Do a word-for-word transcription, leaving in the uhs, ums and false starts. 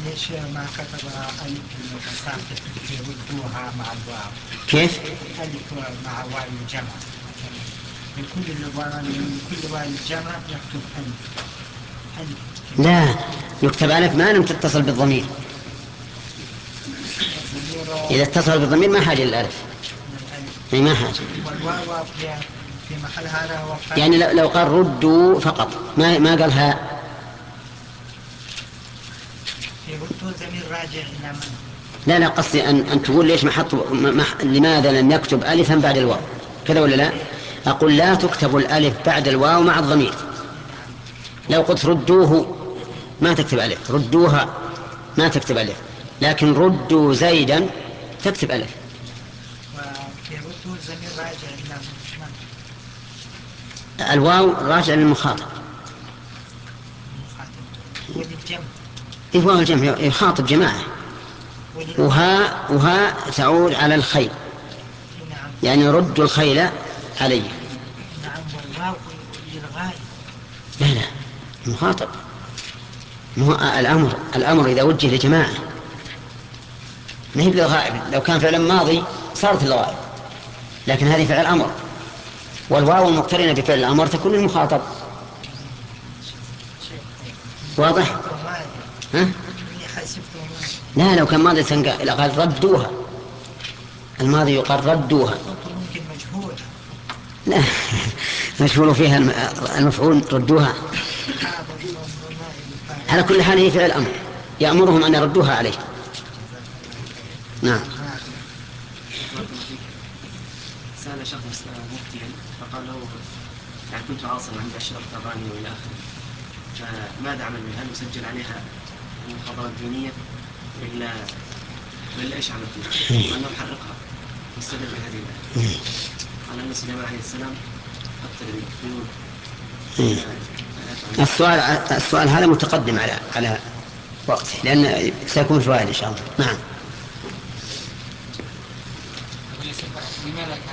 ليش ما كتب ألف المتساقط يردوها مع الواو؟ كيف؟ ألف مع واو الجمع مثلا، لكل واو لكل واو الجمع يكتب ألف. ألف لا، يكتب ألف ما لم تتصل بالضمير. إذا اتصل بالضمير ما حاجة للألف. أي ما حاجة. والواو في في محل هذا هو يعني لو لو قال ردوا فقط ما ما قال ها. يردوا ضمير راجع إلى من؟ لا لا، قصدي أن أن تقول ليش ما حط ما لماذا لم يكتب ألفا بعد الواو كذا ولا لا؟ أقول لا تكتب الألف بعد الواو مع الضمير. لو قلت ردوه ما تكتب ألف، ردوها ما تكتب ألف، لكن ردوا زيدا تكتب ألف. وفي ردوا ضمير راجع إلى من؟ الواو راجع للمخاطب. المخاطب وللجمع. إيه، واو الجمع يخاطب جماعة. وها وها تعود على الخيل. نعم. يعني ردوا الخيل علي. نعم. والواو للغائب. لا لا، المخاطب. الأمر الأمر إذا وجه لجماعة ما هي للغائب. لو كان فعلا ماضي صارت للغائب، لكن هذه فعل أمر، والواو المقترنة بفعل الأمر تكون للمخاطب. واضح؟ ها؟ لا، لو كان ماضي سنقال قال ردوها، الماضي يقال ردوها. ممكن مجهول. لا مشهور فيها المفعول ردوها. على كل حال هي فعل أمر يأمرهم أن يردوها عليه. نعم. سأل شخص مفتيا فقال له يعني كنت عاصرا عند أشرف أغاني وإلى آخره، فماذا أعمل بها؟ هل أسجل عليها المخابرات الدينية ولا ولا إيش أعمل فيها؟ أنا أحرقها واستدل بهذه الآية قال أن سليمان عليه السلام قتل بالخيول. السؤال السؤال هذا متقدم على على وقته لأن سيكون فوائد إن شاء الله. نعم.